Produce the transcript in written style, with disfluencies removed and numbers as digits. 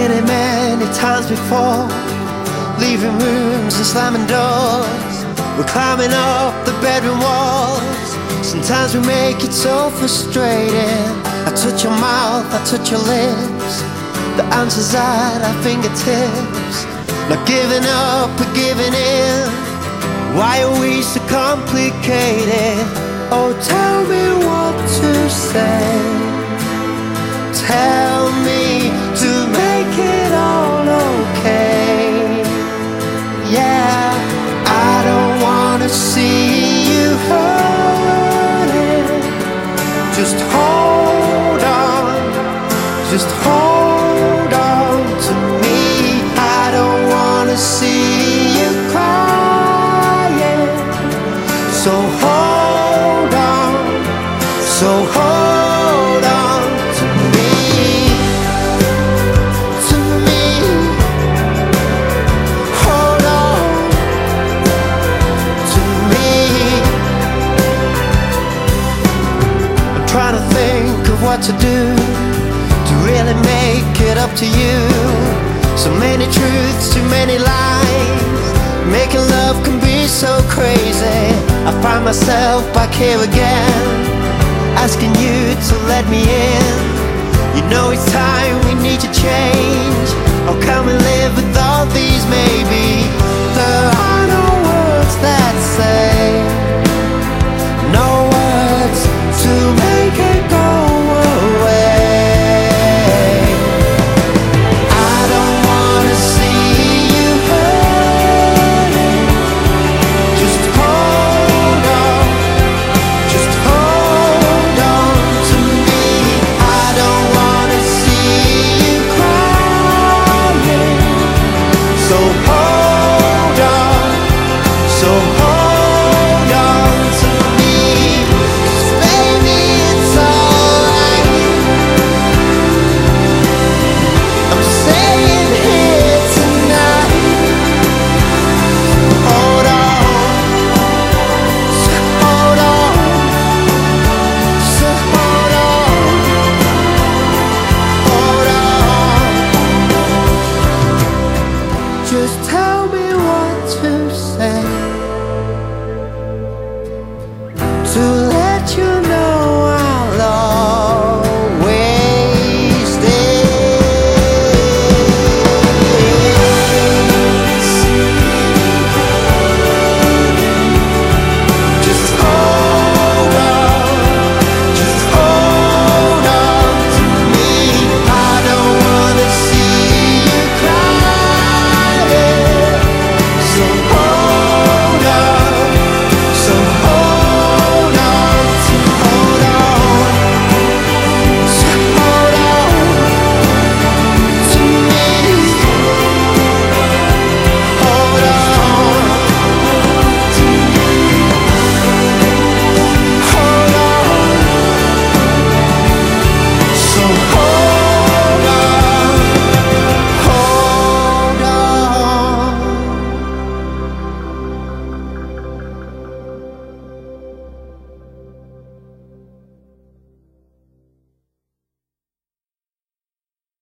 it many times before, leaving rooms and slamming doors. We're climbing up the bedroom walls. Sometimes we make it so frustrating. I touch your mouth, I touch your lips. The answer's at our fingertips. Not giving up, but giving in. Why are we so complicated? Oh, tell me what to say. Tell me to make it all okay. Yeah, I don't wanna see you hurting. Just hold on, just hold on to me. I don't wanna see you crying. So hold on, so hold on to me, to me. Hold on to me. I'm trying to think of what to do to really make it up to you. So many truths, too many lies. Making love can be so crazy. I find myself back here again, asking you to let me in. You know it's time we need to change. Or can we live with all these maybe? There are no words that say, no words to make it go away. I don't wanna see you hurting. Just hold on, just hold on to me. I don't wanna see you crying. So hold on, so hold on to me. 'Cause baby, it's alright. I'm staying here tonight. Hold on, so hold on, so hold on, hold on. Just tell me what to